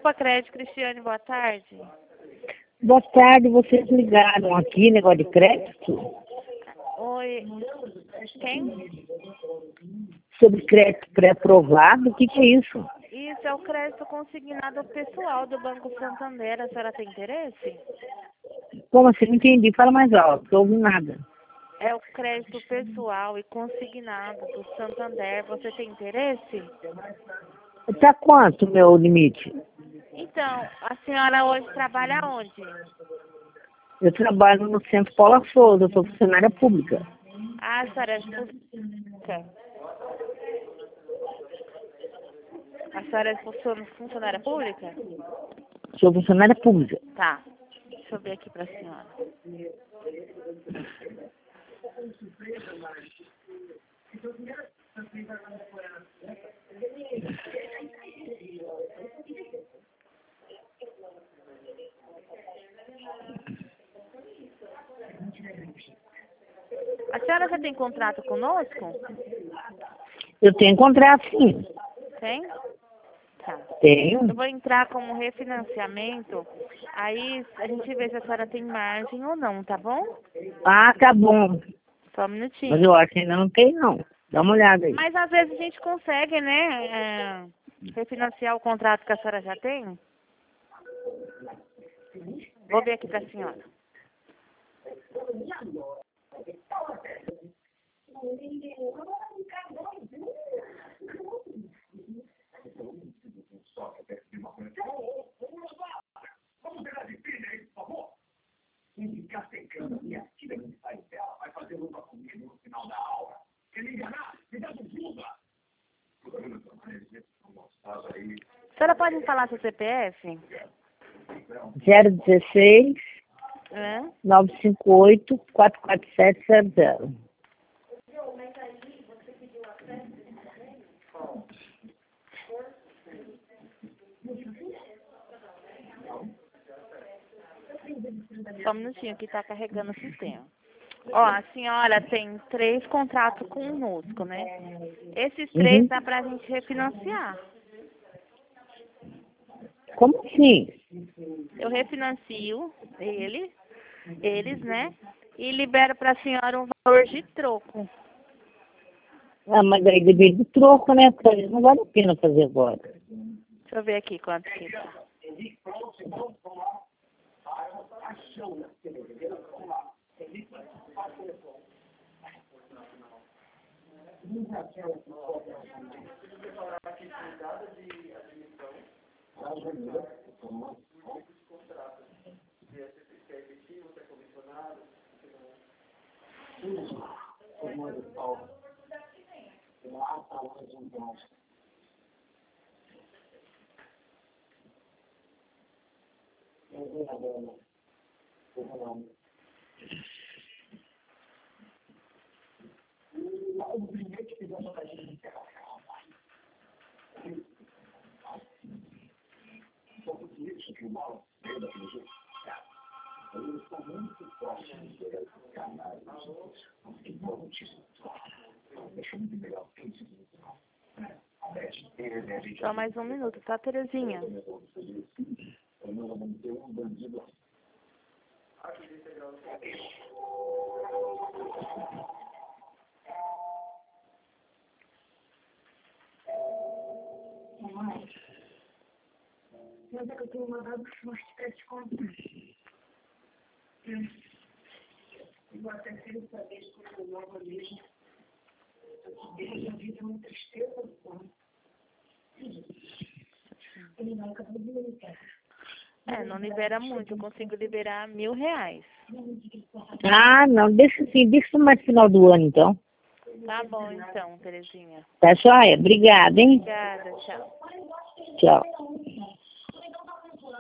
Opa, Crédito Cristiane, boa tarde. Boa tarde, vocês ligaram aqui, negócio de crédito? Oi, quem? Sobre crédito pré-aprovado, o que é isso? Isso é o crédito consignado pessoal do Banco Santander. A senhora tem interesse? Como assim? Não entendi, fala mais alto, não ouvi nada. É o crédito pessoal e consignado do Santander. Você tem interesse? Tá quanto o meu limite? Então, a senhora hoje trabalha onde? Eu trabalho no Centro Paula Souza, eu sou funcionária pública. Ah, a senhora é pública. A senhora é funcionária pública? Sou funcionária pública. Tá. Deixa eu ver aqui pra senhora. A senhora já tem contrato conosco? Eu tenho contrato, sim. Tem? Tá. Tenho. Eu vou entrar como refinanciamento, aí a gente vê se a senhora tem margem ou não, tá bom? Ah, tá bom. Só um Mas minutinho. eu acho que ainda não tem, não. Dá uma olhada aí. Mas às vezes a gente consegue, né, refinanciar o contrato que a senhora já tem. Vou ver aqui pra senhora. A senhora pode me falar seu CPF? 016 É? 958 44700. Só um minutinho que tá carregando o sistema. Ó, a senhora tem 3 contratos conosco, né? Esses 3 dá pra gente refinanciar. Como assim? Eu refinancio eles, né? E libero pra senhora um valor de troco. Ah, mas daí depende do troco, né? Porque não vale a pena fazer agora. Deixa eu ver aqui quanto que tá. Só mais um minuto, tá, Terezinha? Mas é que eu tenho mandado forte para te contar. Igual a terceira vez que eu logo mesmo. Eu vi uma tristeza do corpo. Ele vai acabar de liberar. Não libera muito, eu consigo liberar R$1.000. Ah, não, deixa assim, deixa mais no final do ano, então. Tá bom, então, Terezinha. Tá joia? Obrigada, hein? Obrigada, tchau. Tchau.